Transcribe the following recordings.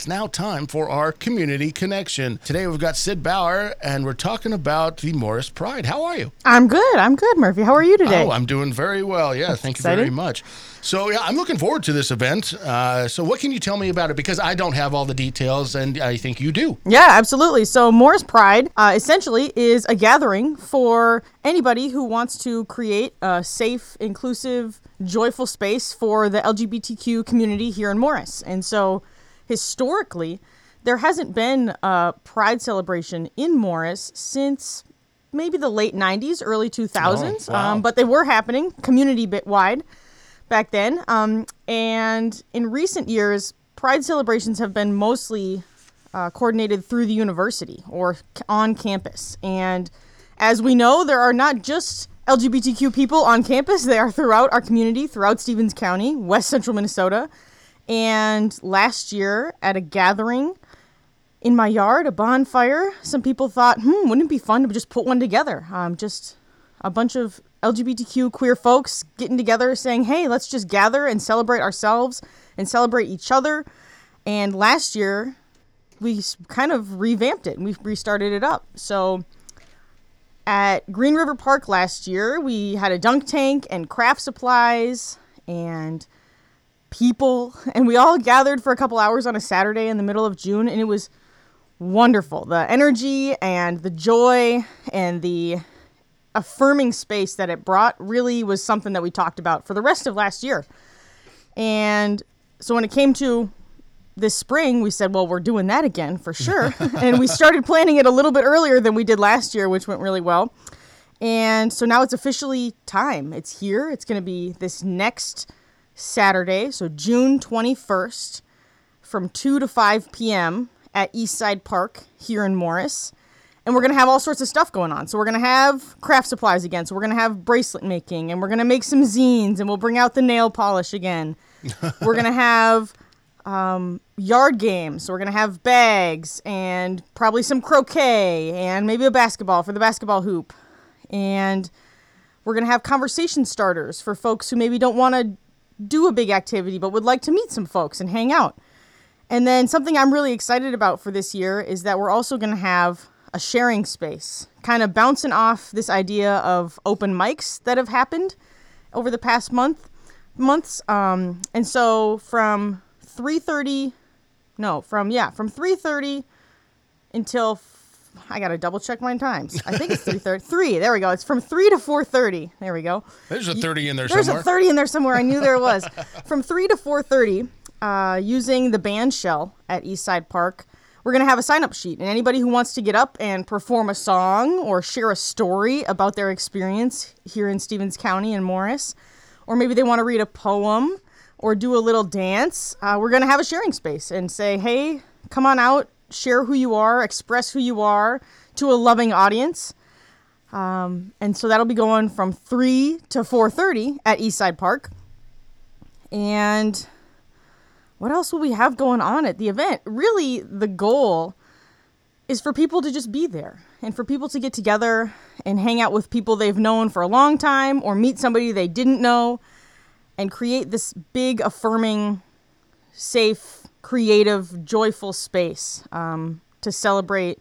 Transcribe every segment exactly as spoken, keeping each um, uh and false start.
It's now time for our community connection. Today we've got Sid Bauer, and we're talking about the Morris Pride. How are you? I'm good. I'm good, Murphy. How are you today? Oh, I'm doing very well. Yeah, That's thank exciting. you very much. So, yeah, I'm looking forward to this event. Uh, so what can you tell me about it? Because I don't have all the details, and I think you do. Yeah, absolutely. So Morris Pride uh, essentially is a gathering for anybody who wants to create a safe, inclusive, joyful space for the L G B T Q community here in Morris. And so historically, there hasn't been a Pride celebration in Morris since maybe the late nineties, early two thousands. Oh, wow. um, but they were happening community bit wide back then. Um, and in recent years, Pride celebrations have been mostly uh, coordinated through the university or c- on campus. And as we know, there are not just L G B T Q people on campus. They are throughout our community, throughout Stevens County, West Central Minnesota. And last year at a gathering in my yard, a bonfire, some people thought, hmm, wouldn't it be fun to just put one together? Um, just a bunch of L G B T Q queer folks getting together saying, hey, let's just gather and celebrate ourselves and celebrate each other. And last year, we s- kind of revamped it and we restarted it up. So at Green River Park last year, we had a dunk tank and craft supplies and people, and we all gathered for a couple hours on a Saturday in the middle of June, and it was wonderful. The energy and the joy and the affirming space that it brought really was something that we talked about for the rest of last year. And so when it came to this spring, we said, well, we're doing that again for sure. And we started planning it a little bit earlier than we did last year, which went really well. And so now it's officially time. It's here. It's going to be this next Saturday, so June twenty-first, from two to five p.m. at Eastside Park here in Morris. And we're going to have all sorts of stuff going on. So we're going to have craft supplies again. So we're going to have bracelet making, and we're going to make some zines, and we'll bring out the nail polish again. We're going to have um, yard games. So we're going to have bags and probably some croquet and maybe a basketball for the basketball hoop. And we're going to have conversation starters for folks who maybe don't want to do a big activity but would like to meet some folks and hang out. And then something I'm really excited about for this year is that we're also going to have a sharing space, kind of bouncing off this idea of open mics that have happened over the past month months. Um, and so from three thirty, no, from, yeah, from three thirty until, f- I got to double check my times. I think it's three thirty. three, there we go. It's from three to four thirty. There we go. There's a thirty in there There's somewhere. a thirty in there somewhere. I knew there was. From three to four thirty, uh, using the band shell at Eastside Park, we're going to have a sign-up sheet. And anybody who wants to get up and perform a song or share a story about their experience here in Stevens County and Morris, or maybe they want to read a poem or do a little dance, uh, we're going to have a sharing space and say, hey, come on out, share who you are, express who you are to a loving audience. Um, and so that'll be going from three to four thirty at Eastside Park. And what else will we have going on at the event? Really, the goal is for people to just be there and for people to get together and hang out with people they've known for a long time or meet somebody they didn't know and create this big, affirming, safe, creative, joyful space um, to celebrate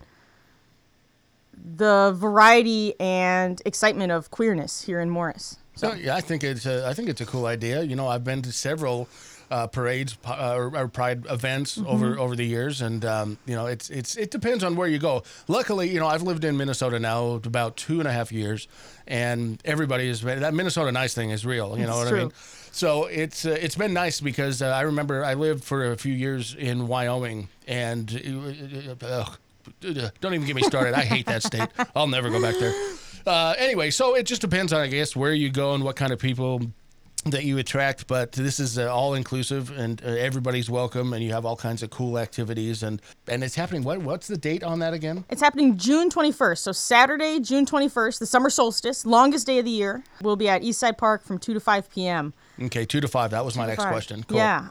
the variety and excitement of queerness here in Morris. So yeah, I think it's a, I think it's a cool idea. You know, I've been to several uh, parades uh, or, or Pride events mm-hmm. over over the years, and um, you know, it's it's it depends on where you go. Luckily, you know, I've lived in Minnesota now about two and a half years, and everybody is that Minnesota nice thing is real. You know it's what true. I mean? So it's uh, it's been nice because uh, I remember I lived for a few years in Wyoming, and uh, uh, don't even get me started. I hate that state. I'll never go back there. Uh, anyway, so it just depends on, I guess, where you go and what kind of people that you attract. But this is uh, all inclusive, and uh, everybody's welcome, and you have all kinds of cool activities. And, and it's happening. What What's the date on that again? It's happening June twenty-first. So Saturday, June twenty-first, the summer solstice, longest day of the year. We'll be at Eastside Park from two to five p.m. Okay, two to five. That was my next Five. question. Cool. Yeah.